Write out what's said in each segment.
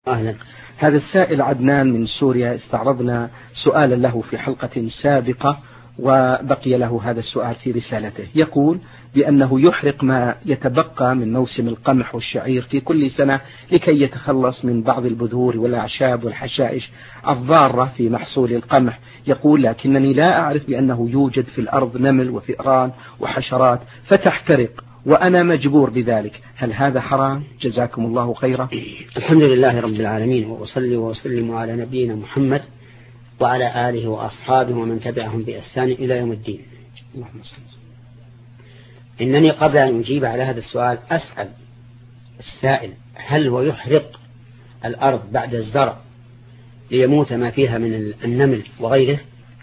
أهلا. هذا السائل عدنان من سوريا، استعرضنا سؤالا له في حلقة سابقة وبقي له هذا السؤال في رسالته. يقول بأنه يحرق ما يتبقى من موسم القمح والشعير في كل سنة لكي يتخلص من بعض البذور والأعشاب والحشائش الضارة في محصول القمح. يقول لكنني لا أعرف بأنه يوجد في الأرض نمل وفئران وحشرات فتحترق وأنا مجبور بذلك، هل هذا حرام؟ جزاكم الله خيرا. الحمد لله رب العالمين، وأصلي وأسلم على نبينا محمد وعلى آله وأصحابه ومن تبعهم بإحسان إلى يوم الدين. اللهم صل. إنني قبل أن أجيب على هذا السؤال أسأل السائل هل هو يحرق الأرض بعد الزرع ليموت ما فيها من النمل وغيره؟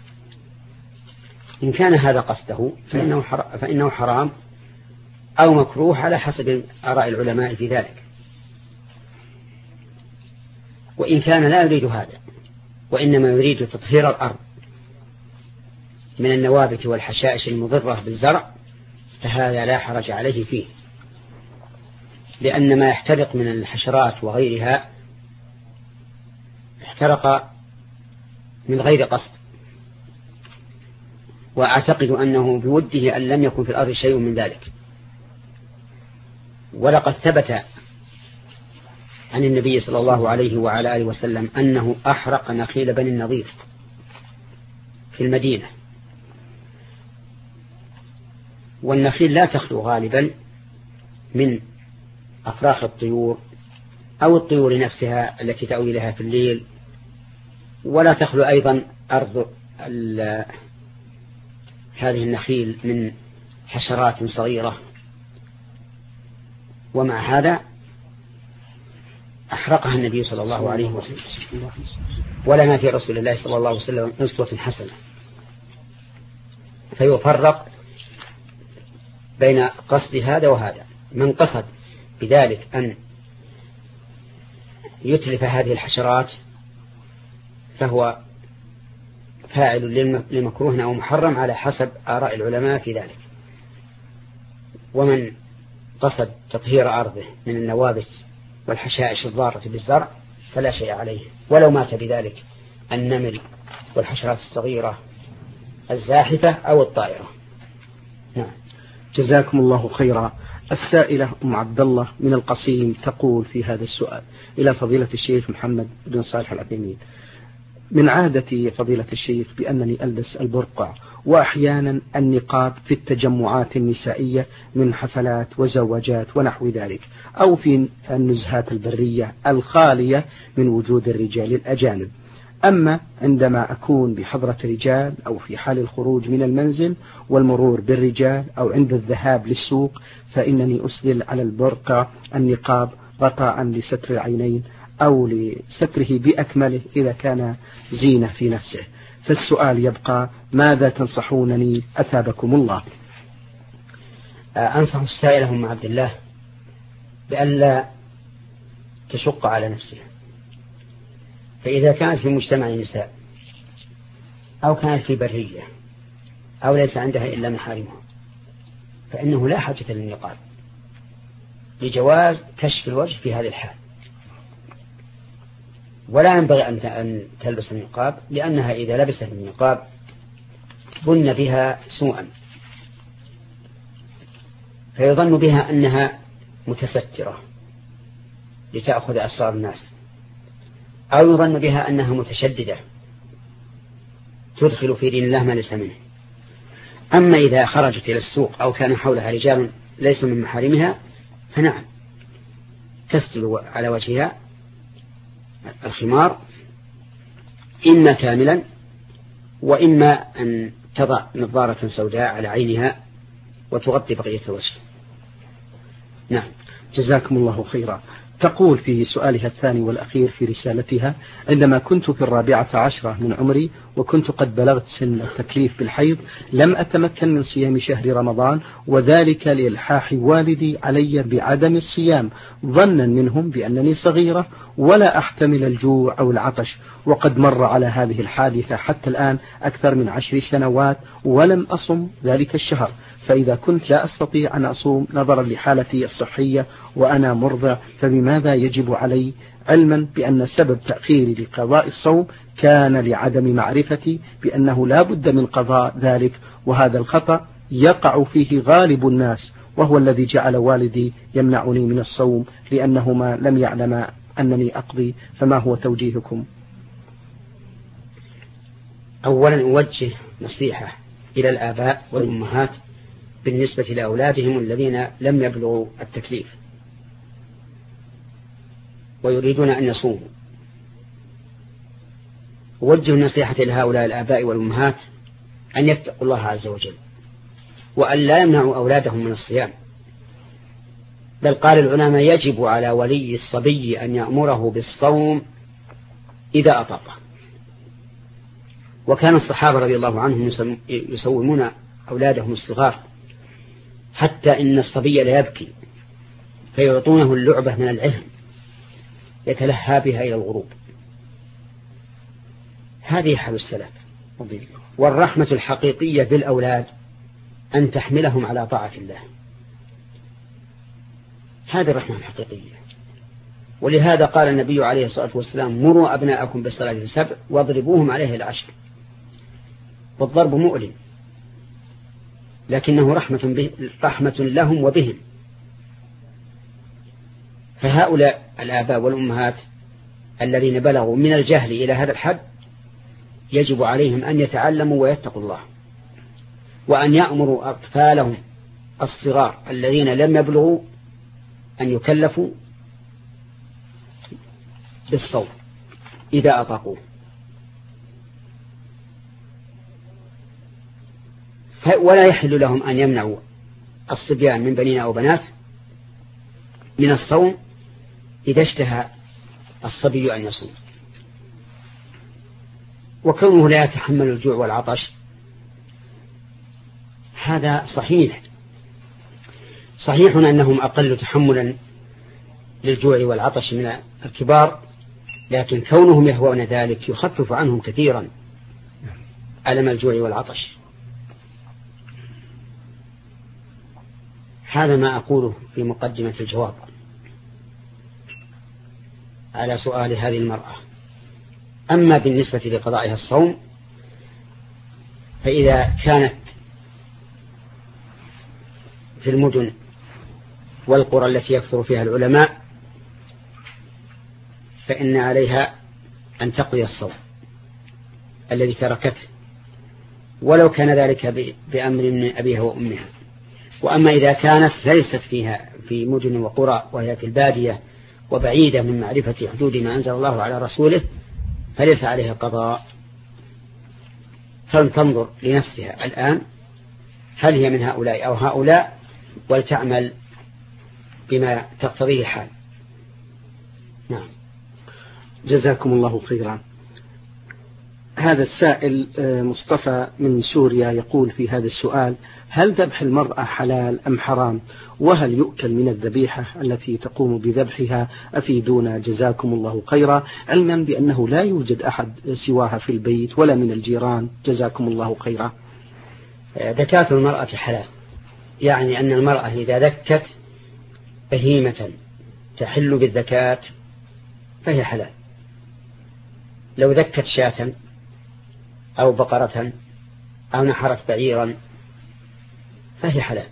إن كان هذا قصده فإنه حرام أو مكروه على حسب آراء العلماء في ذلك. وإن كان لا يريد هذا وإنما يريد تطهير الأرض من النوابت والحشائش المضرة بالزرع فهذا لا حرج عليه فيه، لأن ما يحترق من الحشرات وغيرها احترق من غير قصد، وأعتقد أنه بوده أن لم يكن في الأرض شيء من ذلك. ولقد ثبت عن النبي صلى الله عليه وعلى آله وسلم أنه أحرق نخيل بني النضير في المدينة. والنخيل لا تخلو غالبا من أفراخ الطيور أو الطيور نفسها التي تأوي لها في الليل، ولا تخلو أيضا أرض هذه النخيل من حشرات صغيرة. ومع هذا أحرقها النبي صلى الله عليه وسلم، ولنا في رسول الله صلى الله عليه وسلم أسوة حسنة. فيفرق بين قصد هذا وهذا. من قصد بذلك أن يتلف هذه الحشرات فهو فاعل لمكروه أو محرم على حسب آراء العلماء في ذلك. ومن قصد تطهير أرضه من النوابت والحشائش الضارة بالزرع فلا شيء عليه، ولو مات بذلك النمل والحشرات الصغيرة الزاحفة أو الطائرة. نعم. جزاكم الله خيرا. السائلة أم عبد الله من القصيم تقول في هذا السؤال إلى فضيلة الشيخ محمد بن صالح العثيمين: من عادتي فضيلة الشيخ بأنني ألبس البرقع وأحيانا النقاب في التجمعات النسائية من حفلات وزواجات ونحو ذلك، أو في النزهات البرية الخالية من وجود الرجال الأجانب. أما عندما أكون بحضرة رجال أو في حال الخروج من المنزل والمرور بالرجال أو عند الذهاب للسوق فإنني أسدل على البرقع النقاب غطاء لستر العينين أو لستره بأكمله إذا كان زينة في نفسه. فالسؤال يبقى: ماذا تنصحونني أثابكم الله؟ أنصح السائلة أم عبد الله بألا تشق على نفسها. فإذا كانت في مجتمع نساء أو كانت في برية أو ليس عندها إلا محارمها فإنه لا حاجة للنقاب لجواز كشف الوجه في هذه الحال. ولا ينبغي أن تلبس النقاب، لأنها إذا لبست النقاب ظن بها سوءا، فيظن بها أنها متسترة لتأخذ أسرار الناس، أو يظن بها أنها متشددة تدخل في دين الله ما ليس منه. أما إذا خرجت إلى السوق أو كان حولها رجال ليسوا من محارمها فنعم تسدل على وجهها الخمار إما كاملا وإما أن تضع نظارة سوداء على عينها وتغطي بقية الوجه. نعم. جزاكم الله خيرا. تقول في سؤالها الثاني والأخير في رسالتها: عندما كنت في 14 من عمري وكنت قد بلغت سن التكليف بالحيض لم أتمكن من صيام شهر رمضان، وذلك لإلحاح والدي علي بعدم الصيام ظنا منهم بأنني صغيرة ولا أحتمل الجوع أو العطش، وقد مر على هذه الحادثة حتى الآن أكثر من 10 سنوات ولم أصم ذلك الشهر. فإذا كنت لا أستطيع أن أصوم نظرا لحالتي الصحية وأنا مرضع فبماذا يجب علي علما بأن سبب تأخيري لقضاء الصوم كان لعدم معرفتي بأنه لا بد من قضاء ذلك، وهذا الخطأ يقع فيه غالب الناس، وهو الذي جعل والدي يمنعني من الصوم لأنهما لم يعلما أنني أقضي. فما هو توجيهكم؟ أولا أوجه نصيحة إلى الآباء والأمهات بالنسبة لأولادهم الذين لم يبلغوا التكليف ويريدون أن يصوموا. أوجه النصيحة لهؤلاء الآباء والأمهات أن يتقوا الله عز وجل، وأن لا يمنعوا أولادهم من الصيام، بل قال العلماء يجب على ولي الصبي أن يأمره بالصوم إذا أطاقه. وكان الصحابة رضي الله عنهم يسومون أولادهم الصغار، حتى إن الصبي لا يبكي فيعطونه اللعبة من العهن يتلهى بها إلى الغروب. هذه حال السلف. والرحمة الحقيقية بالأولاد أن تحملهم على طاعة الله، هذه الرحمة الحقيقية. ولهذا قال النبي عليه الصلاة والسلام: مروا أبناءكم بالصلاة السبع واضربوهم عليه العشر. والضرب مؤلم، لكنه رحمة لهم وبهم. فهؤلاء الآباء والأمهات الذين بلغوا من الجهل إلى هذا الحد يجب عليهم أن يتعلموا ويتقوا الله، وأن يأمروا أطفالهم الصغار الذين لم يبلغوا أن يكلفوا بالصوم إذا أطاقوه. ولا يحل لهم أن يمنعوا الصبيان من بنين أو بنات من الصوم إذا اشتهى الصبي أن يصوم. وكونه لا يتحمل الجوع والعطش هذا صحيح أنهم أقل تحملا للجوع والعطش من الكبار، لكن كونهم يهوون ذلك يخفف عنهم كثيرا ألم الجوع والعطش. هذا ما أقوله في مقدمة الجواب على سؤال هذه المرأة. أما بالنسبة لقضائها الصوم، فإذا كانت في المدن والقرى التي يكثر فيها العلماء فإن عليها أن تقضي الصوم الذي تركته، ولو كان ذلك بأمر من أبيها وأمها. وأما إذا كانت ليست فيها في مدن وقرى وهي في البادية وبعيدة من معرفة حدود ما أنزل الله على رسوله فليس عليها قضاء، فلتنظر لنفسها الآن هل هي من هؤلاء أو هؤلاء، ولتعمل بما تقتضيه الحال. نعم. جزاكم الله خيرا. هذا السائل مصطفى من سوريا يقول في هذا السؤال: هل ذبح المرأة حلال أم حرام؟ وهل يؤكل من الذبيحة التي تقوم بذبحها؟ أفيدونا جزاكم الله خيرا، علما بأنه لا يوجد أحد سواها في البيت ولا من الجيران. جزاكم الله خيرا. ذكاة المرأة حلال، يعني أن المرأة إذا ذكت بهيمة تحل بالذكاة فهي حلال. لو ذكت شاة أو بقرة أو نحرت بعيرا فهي حلال.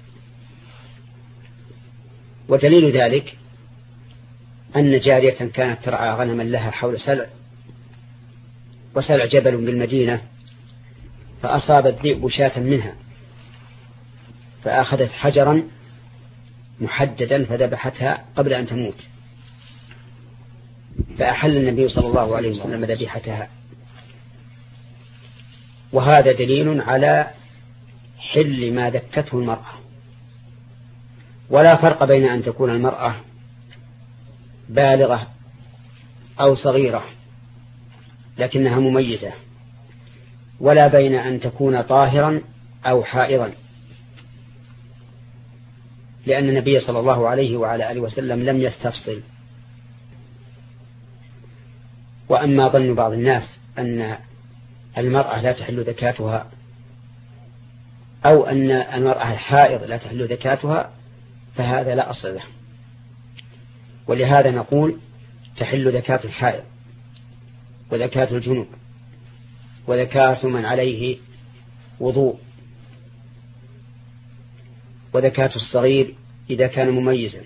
ودليل ذلك أن جارية كانت ترعى غنما لها حول سلع، وسلع جبل بالمدينة، فأصاب الذئب شاة منها فأخذت حجرا محددا فذبحتها قبل أن تموت، فأحل النبي صلى الله عليه وسلم ذبيحتها. وهذا دليل على حل ما ذكته المرأة. ولا فرق بين أن تكون المرأة بالغة أو صغيرة لكنها مميزة، ولا بين أن تكون طاهرا أو حائضا، لأن النبي صلى الله عليه وعلى آله وسلم لم يستفصل. وأما ظن بعض الناس أن المرأة لا تحل ذكاتها أو أن المرأة الحائض لا تحل ذكاتها فهذا لا أصل له. ولهذا نقول تحل زكاة الحائض وزكاة الجنوب وزكاة من عليه وضوء وزكاة الصغير إذا كان مميزا.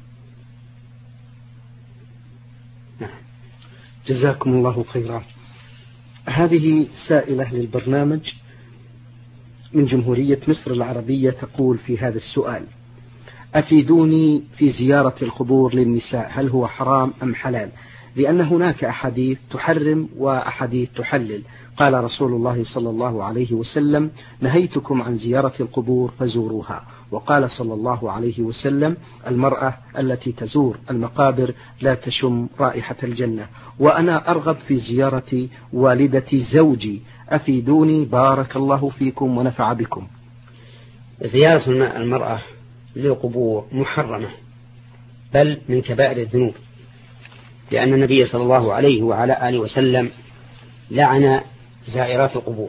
جزاكم الله خيرا. هذه سائلة للبرنامج من جمهورية مصر العربية تقول في هذا السؤال: أفيدوني في زيارة القبور للنساء، هل هو حرام أم حلال؟ لأن هناك أحاديث تحرم وأحاديث تحلل. قال رسول الله صلى الله عليه وسلم: نهيتكم عن زيارة القبور فزوروها. وقال صلى الله عليه وسلم: المرأة التي تزور المقابر لا تشم رائحة الجنة. وأنا أرغب في زيارة والدة زوجي، أفيدوني بارك الله فيكم ونفع بكم. زيارة المرأة للقبور محرمة، بل من كبائر الذنوب، لأن النبي صلى الله عليه وعلى آله وسلم لعن زائرات القبور.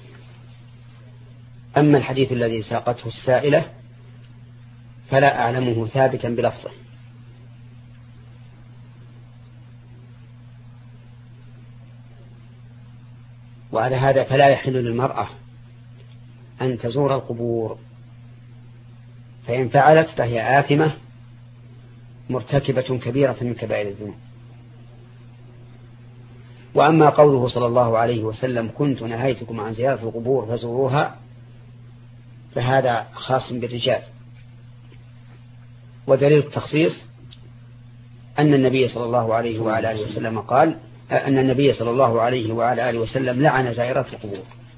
أما الحديث الذي ساقته السائلة فلا أعلمه ثابتا بلفظه. وعلى هذا فلا يحل للمرأة أن تزور القبور، فإن فعلت فهي آثمة مرتكبة كبيرة من كبائر الذنوب. وأما قوله صلى الله عليه وسلم: كنت نهيتكم عن زيارة القبور فزوروها، فهذا خاص بالرجال. ودليل التخصيص أن النبي صلى الله عليه وعلى آله وسلم قال أن النبي صلى الله عليه وعلى آله وسلم لعن زائرات القبور.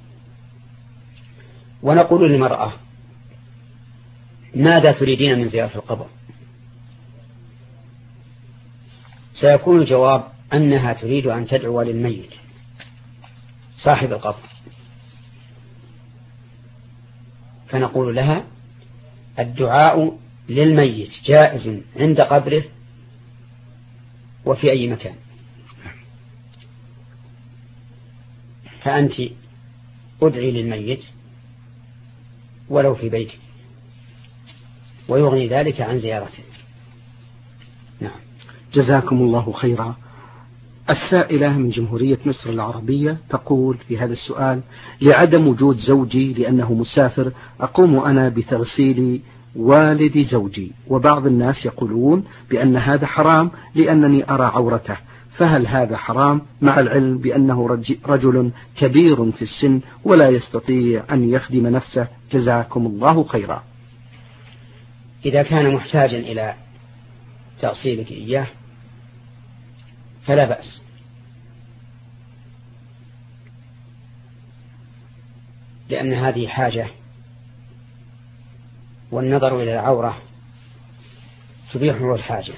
ونقول للمرأة: ماذا تريدين من زيارة القبر؟ سيكون الجواب أنها تريد أن تدعو للميت صاحب القبر، فنقول لها: الدعاء للميت جائز عند قبره وفي أي مكان، فأنت ادعي للميت ولو في بيتك، ويغني ذلك عن زيارته. نعم. جزاكم الله خيرا. السائلة من جمهورية مصر العربية تقول في هذا السؤال: لعدم وجود زوجي لأنه مسافر، أقوم أنا بتغسيل والد زوجي، وبعض الناس يقولون بأن هذا حرام لأنني أرى عورته، فهل هذا حرام مع العلم بأنه رجل كبير في السن ولا يستطيع أن يخدم نفسه؟ جزاكم الله خيرا. إذا كان محتاجا إلى تغسيلك إياه فلا بأس، لأن هذه حاجة، والنظر إلى العورة تبيحه الحاجة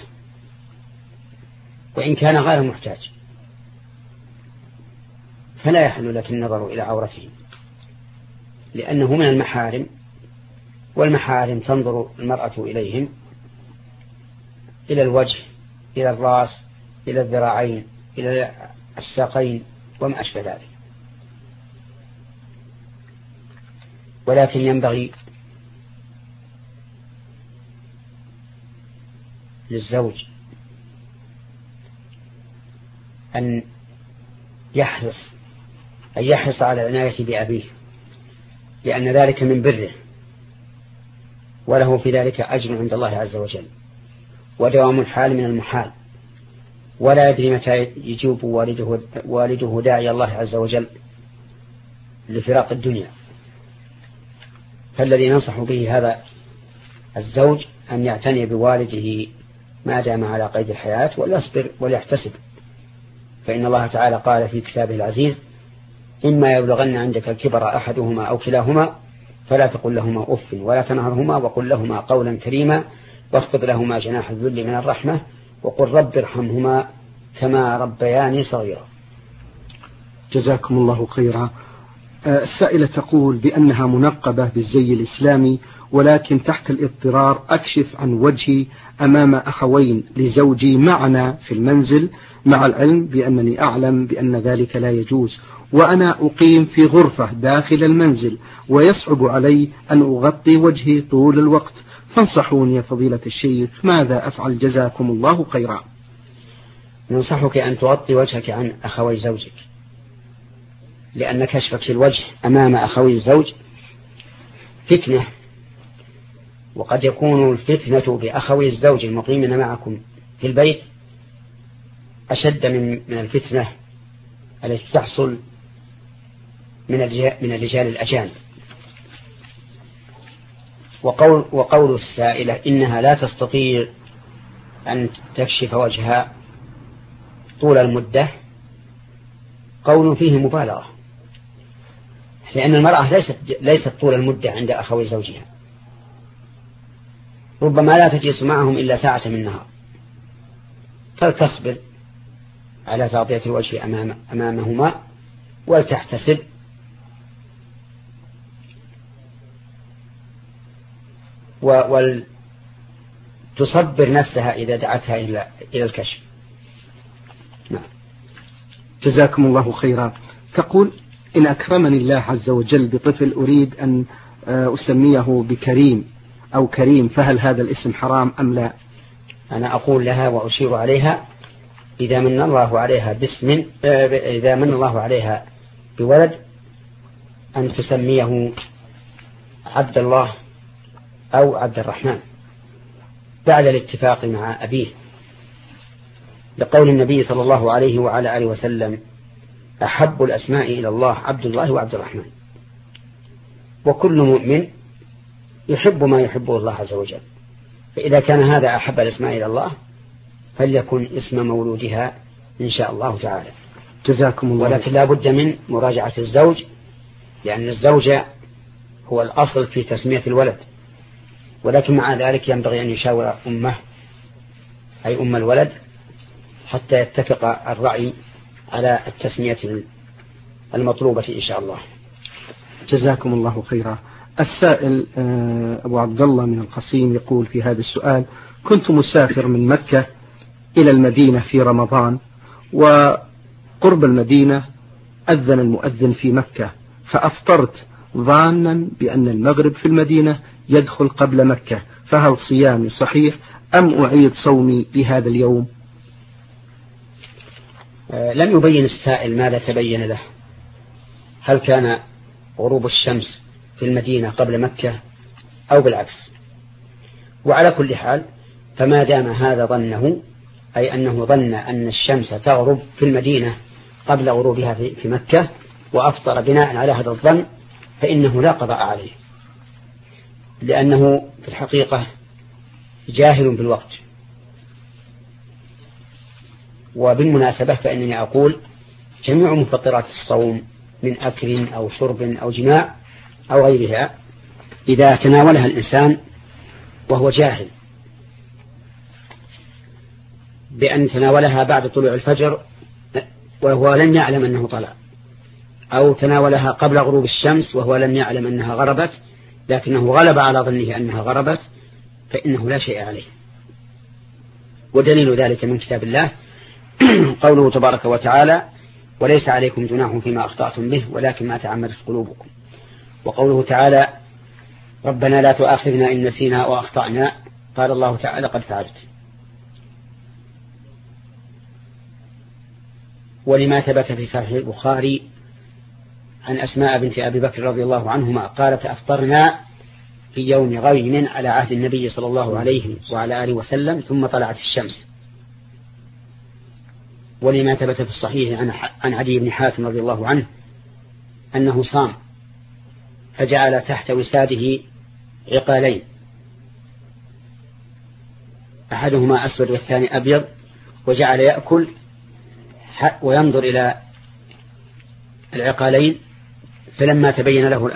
وإن كان غير محتاج، فلا يحل لك النظر إلى عورته، لأنه من المحارم، والمحارم تنظر المرأة إليهم إلى الوجه، إلى الرأس، إلى الذراعين، إلى الساقين وما أشبه ذلك. ولكن ينبغي للزوج أن يحرص على العناية بأبيه، لأن ذلك من بره، وله في ذلك أجر عند الله عز وجل، ودوام الحال من المحال، ولا يدري متى يجيب والده داعي الله عز وجل لفراق الدنيا. فالذي ننصح به هذا الزوج أن يعتني بوالده ما دام على قيد الحياة، وليصبر وليحتسب، فإن الله تعالى قال في كتابه العزيز: إما يبلغن عندك الكبر أحدهما أو كلاهما فلا تقل لهما أف ولا تنهرهما وقل لهما قولا كريما واخفض لهما جناح الذل من الرحمة وقل رب ارحمهما كما ربياني صغيرا. جزاكم الله خيرا. السائلة تقول بأنها منقبة بالزي الإسلامي، ولكن تحت الاضطرار أكشف عن وجهي أمام أخوين لزوجي معنا في المنزل، مع العلم بأنني أعلم بأن ذلك لا يجوز، وأنا أقيم في غرفة داخل المنزل ويصعب علي أن أغطي وجهي طول الوقت، فانصحوني يا فضيلة الشيخ ماذا أفعل؟ جزاكم الله خيرا. ننصحك أن تغطي وجهك عن أخوي زوجك، لأن كشفك الوجه أمام أخوي الزوج فتنة، وقد يكون الفتنة بأخوي الزوج المقيمين معكم في البيت أشد من الفتنة التي تحصل من الرجال الأجانب. وقول السائلة إنها لا تستطيع أن تكشف وجهها طول المدة قول فيه مبالغة، لأن المرأة ليست طول المدة عند أخوي زوجها، ربما لا تجلس معهم إلا ساعة من النهار، فلتصبر على تغطية الوجه أمامهما ولتحتسب تصبر نفسها إذا دعتها إلى الكشف. نعم. جزاكم الله خيرا. تقول: إن أكرمني الله عز وجل بطفل أريد أن أسميه بكريم أو كريم، فهل هذا الاسم حرام أم لا؟ أنا أقول لها وأشير عليها: إذا من الله عليها إذا من الله عليها بولد أن تسميه عبد الله أو عبد الرحمن بعد الاتفاق مع أبيه، لقول النبي صلى الله عليه وعلى آله وسلم: أحب الأسماء إلى الله عبد الله وعبد الرحمن. وكل مؤمن يحب ما يحبه الله عز وجل، فإذا كان هذا أحب الأسماء إلى الله فليكن اسم مولودها إن شاء الله تعالى. جزاكم الله. ولكن لا بد من مراجعة الزوج، لأن الزوج هو الأصل في تسمية الولد، ولكن مع ذلك ينبغي أن يشاور أمه أي أم الولد حتى يتفق الرأي على التسمية المطلوبة إن شاء الله. جزاكم الله خيرا. السائل أبو عبد الله من القصيم يقول في هذا السؤال: كنت مسافر من مكة إلى المدينة في رمضان، وقرب المدينة أذن المؤذن في مكة، فأفطرت ظانا بأن المغرب في المدينة يدخل قبل مكة، فهل صيامي صحيح أم أعيد صومي لهذا اليوم؟ لم يبين السائل ماذا تبين له، هل كان غروب الشمس في المدينة قبل مكة أو بالعكس. وعلى كل حال فما دام هذا ظنه، أي أنه ظن أن الشمس تغرب في المدينة قبل غروبها في مكة وأفطر بناء على هذا الظن، فإنه لا قضاء عليه، لأنه في الحقيقة جاهل بالوقت. وبالمناسبة فإنني أقول: جميع مفطرات الصوم من أكل أو شرب أو جماع أو غيرها إذا تناولها الإنسان وهو جاهل بأن تناولها بعد طلوع الفجر وهو لم يعلم أنه طلع، أو تناولها قبل غروب الشمس وهو لم يعلم أنها غربت لكنه غلب على ظنه أنها غربت، فإنه لا شيء عليه. ودليل ذلك من كتاب الله قوله تبارك وتعالى: وليس عليكم جناح فيما أخطأتم به ولكن ما تعمدت قلوبكم. وقوله تعالى: ربنا لا تؤاخذنا إن نسينا وأخطأنا، قال الله تعالى: قد فعلت. ولما ثبت في صحيح البخاري عن أسماء بنت أبي بكر رضي الله عنهما قالت: أفطرنا في يوم غيم على عهد النبي صلى الله عليه وعلى آله وسلم ثم طلعت الشمس. ولما ثبت في الصحيح عن عدي بن حاتم رضي الله عنه أنه صام فجعل تحت وساده عقالين، أحدهما أسود والثاني أبيض، وجعل يأكل وينظر إلى العقالين، فلما تبين له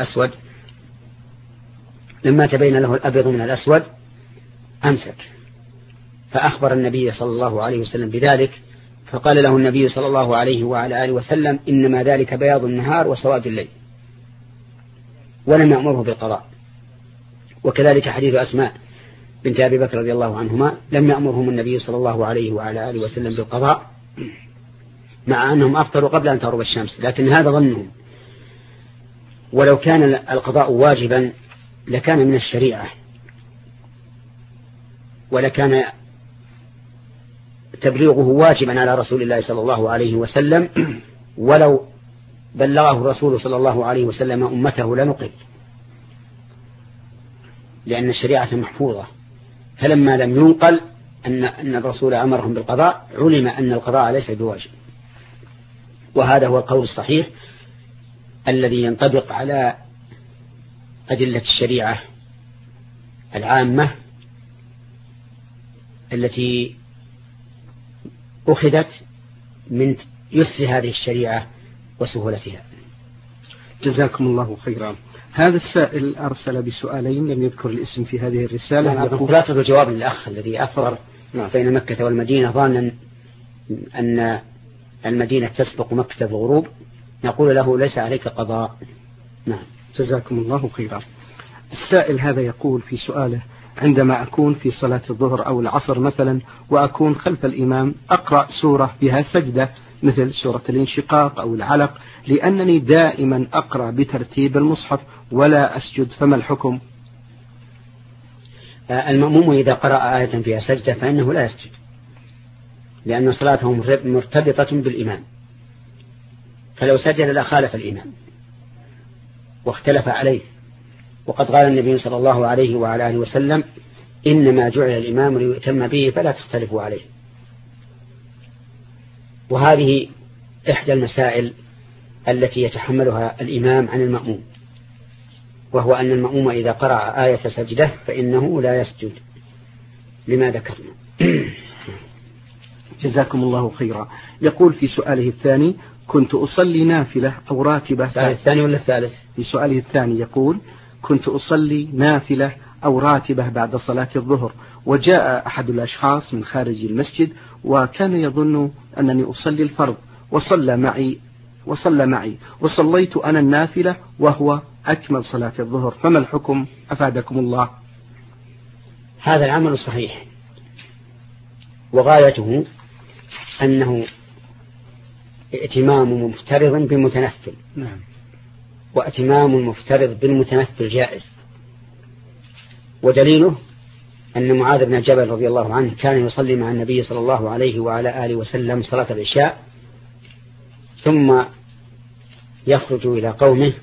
الأبيض من الأسود أمسك، فأخبر النبي صلى الله عليه وسلم بذلك، فقال له النبي صلى الله عليه وعلى آله وسلم: إنما ذلك بياض النهار وسواد الليل، ولم يأمره بالقضاء. وكذلك حديث أسماء بنت أبي بكر رضي الله عنهما لم يأمرهم النبي صلى الله عليه وعلى آله وسلم بالقضاء، مع أنهم أفطروا قبل أن تغرب الشمس، لكن هذا ظنهم. ولو كان القضاء واجبا لكان من الشريعة، ولكان تبليغه واجبا على رسول الله صلى الله عليه وسلم، ولو بلغه الرسول صلى الله عليه وسلم أمته لنقل، لأن الشريعة محفوظة. فلما لم ينقل أن الرسول أمرهم بالقضاء علم أن القضاء ليس بواجب. وهذا هو القول الصحيح الذي ينطبق على أدلة الشريعة العامة التي أخذت من يسر هذه الشريعة وسهولتها. جزاكم الله خيرا. هذا السائل أرسل بسؤالين لم يذكر الاسم في هذه الرسالة. خلاصة الجواب للأخ الذي أفضل بين مكة والمدينة ظانا أن المدينة تسبق مكة في الغروب، نقول له ليس عليك قضاء. نعم، جزاكم الله خيرا. السائل هذا يقول في سؤاله: عندما أكون في صلاة الظهر أو العصر مثلا وأكون خلف الإمام أقرأ سورة بها سجدة مثل سورة الانشقاق أو العلق، لأنني دائما أقرأ بترتيب المصحف ولا أسجد، فما الحكم؟ المأموم إذا قرأ آية فيها سجدة فإنه لا يسجد، لأن صلاته مرتبطة بالإمام، فلو سجد لخالف الإمام واختلف عليه. وقد قال النبي صلى الله عليه وعلى آله وسلم: إنما جعل الإمام ليؤتم به فلا تختلفوا عليه. وهذه إحدى المسائل التي يتحملها الإمام عن المأموم، وهو أن المأموم إذا قرأ آية سجدة فإنه لا يسجد لما ذكرنا. جزاكم الله خيرا. يقول في سؤاله الثاني: كنت أصلي نافلة أو راتبة. السؤال الثاني ولا الثالث؟ في سؤاله الثاني يقول: كنت أصلي نافلة أو راتبة بعد صلاة الظهر، وجاء أحد الأشخاص من خارج المسجد وكان يظن أنني أصلي الفرض وصلى معي وصليت أنا النافلة وهو أكمل صلاة الظهر، فما الحكم أفادكم الله؟ هذا العمل الصحيح، وغايته أنه ائتمام مفترض بمتنفل. نعم. وائتمام المفترض بالمتنفل جائز. ودليله أن معاذ بن جبل رضي الله عنه كان يصلي مع النبي صلى الله عليه وعلى آله وسلم صلاة العشاء، ثم يخرج إلى قومه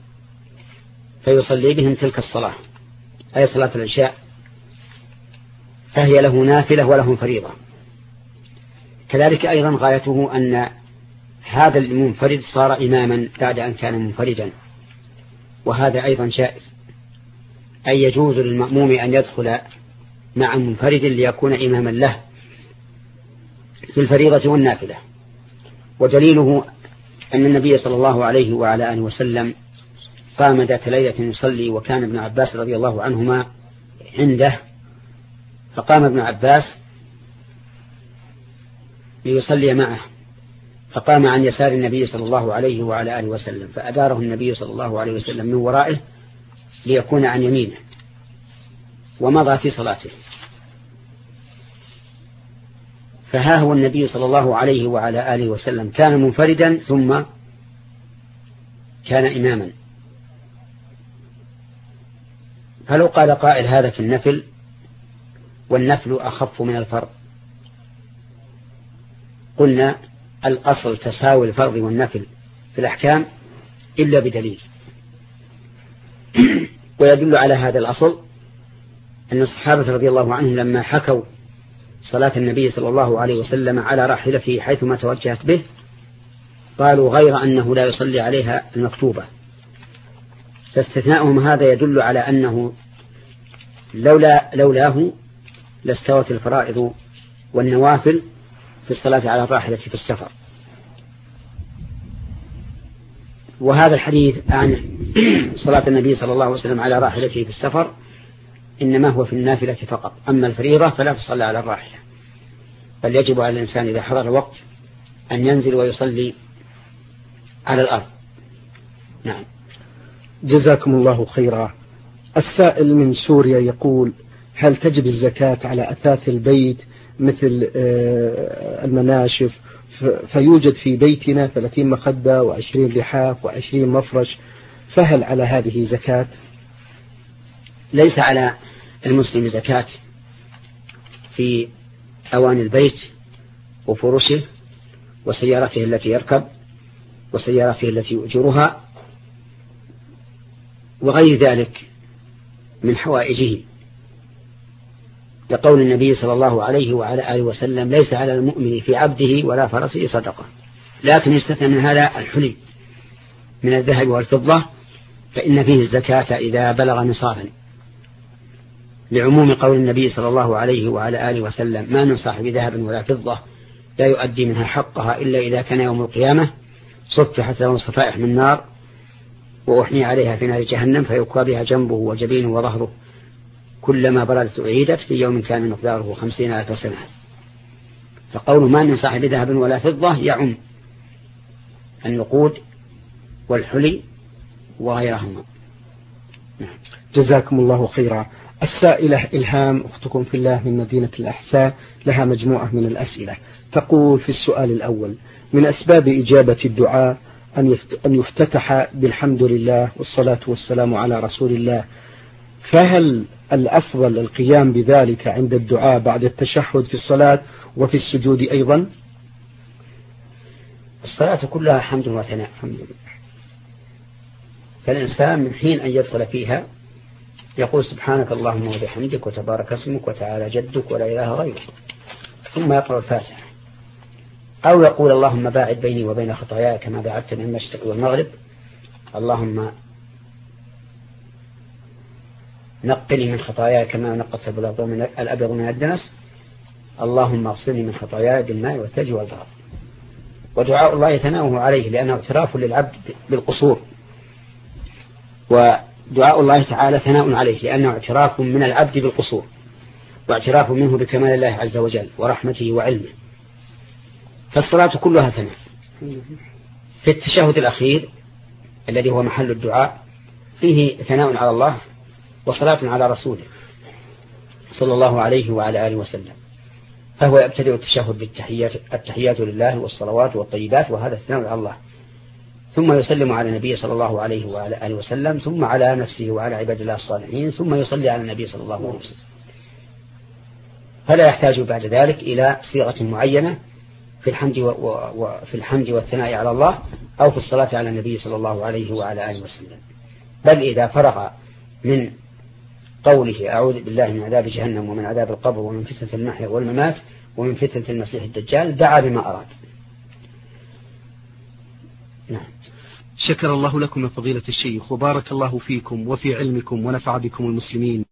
فيصلي بهم تلك الصلاة، أي صلاة العشاء، فهي له نافلة وله فريضة. كذلك أيضا غايته أن هذا المنفرد صار إماما بعد أن كان منفردا، وهذا أيضا جائز، أي يجوز للمأموم أن يدخل مع منفرد ليكون إماما له في الفريضة والنافلة. ودليله أن النبي صلى الله عليه وعلى آله وسلم قام ذات ليلة يصلي، وكان ابن عباس رضي الله عنهما عنده، فقام ابن عباس ليصلي معه، فقام عن يسار النبي صلى الله عليه وعلى آله وسلم، فأداره النبي صلى الله عليه وسلم من ورائه ليكون عن يمينه، ومضى في صلاته. فها هو النبي صلى الله عليه وعلى آله وسلم كان منفردا ثم كان إماما. فلو قال قائل هذا في النفل، والنفل أخف من الفرض، قلنا الأصل تساوي الفرض والنفل في الأحكام إلا بدليل. ويدل على هذا الأصل أن الصحابة رضي الله عنهم لما حكوا صلاة النبي صلى الله عليه وسلم على راحلته حيثما توجهت به، قالوا غير أنه لا يصلي عليها المكتوبة. فاستثناؤهم هذا يدل على أنه لولاه لاستوت الفرائض والنوافل في الصلاة على الراحلة في السفر. وهذا الحديث عن صلاة النبي صلى الله عليه وسلم على راحلته في السفر إنما هو في النافلة فقط، أما الفريضة فلا تصلى على الراحلة، بل يجب على الإنسان إذا حضر الوقت أن ينزل ويصلي على الأرض. نعم. جزاكم الله خيرا. السائل من سوريا يقول: هل تجب الزكاة على أثاث البيت مثل المناشف؟ فيوجد في بيتنا 30 مخدة و20 لحاف و20 مفرش، فهل على هذه زكاة؟ ليس على المسلم زكاة في أواني البيت وفرشه وسيارته التي يركب وسيارته التي يؤجرها وغير ذلك من حوائجه، لقول النبي صلى الله عليه وعلى آله وسلم: ليس على المؤمن في عبده ولا فرسه صدقة. لكن يستثنى من هذا الحلي من الذهب والفضة، فإن فيه الزكاة إذا بلغ نصابا، لعموم قول النبي صلى الله عليه وعلى آله وسلم: ما من صاحب ذهب ولا فضة لا يؤدي منها حقها إلا إذا كان يوم القيامة صفحت له صفائح من نار وأحمي عليها في نار جهنم فيكوى بها جنبه وجبينه وظهره كلما بردت أعيدت في يوم كان مقداره 50,000 سنة. فقول ما من صاحب ذهب ولا فضة يعم النقود والحلي وغيرهما. جزاكم الله خيرا. السائلة إلهام أختكم في الله من مدينة الأحساء لها مجموعة من الأسئلة. تقول في السؤال الأول: من أسباب إجابة الدعاء أن يفتتح بالحمد لله والصلاة والسلام على رسول الله، فهل الأفضل القيام بذلك عند الدعاء بعد التشهد في الصلاة وفي السجود أيضا؟ الصلاة كلها حمد وثناء، فالإنسان من حين أن يدخل فيها يقول: سبحانك اللهم وبحمدك وتبارك اسمك وتعالى جدك ولا إله غيرك، ثم يقرأ الفاتحة، أو يقول: اللهم باعد بيني وبين خطاياي كما باعدت بين المشرق والمغرب، اللهم نقني من خطاياي كما نقصت الأبيض من الدنس، اللهم اغسلني من خطاياي بالماء والثلج والبرد. ودعاء الله يتناوه عليه لأنه اعتراف للعبد بالقصور، ودعاء الله تعالى ثناء عليه لأنه اعتراف من العبد بالقصور واعتراف منه بكمال الله عز وجل ورحمته وعلمه. فالصلاة كلها ثناء. في التشهد الأخير الذي هو محل الدعاء فيه ثناء على الله وصلاة على رسوله صلى الله عليه وعلى آله وسلم، فهو يبتدئ التشهد بالتحيات لله والصلوات والطيبات، وهذا الثناء على الله، ثم يسلم على النبي صلى الله عليه وعلى آله وسلم، ثم على نفسه وعلى عباد الله الصالحين، ثم يصلي على النبي صلى الله عليه وسلم. فلا يحتاج بعد ذلك إلى صيغة معينة في الحمد والثناء على الله أو في الصلاة على النبي صلى الله عليه وعلى آله وسلم. بل إذا فرغ من قوله: أعوذ بالله من عذاب جهنم ومن عذاب القبر ومن فتنة المحيا والممات ومن فتنة المسيح الدجال، دعا بما أراد. نعم. شكر الله لكم يا فضيلة الشيخ، وبارك الله فيكم وفي علمكم ونفع بكم المسلمين.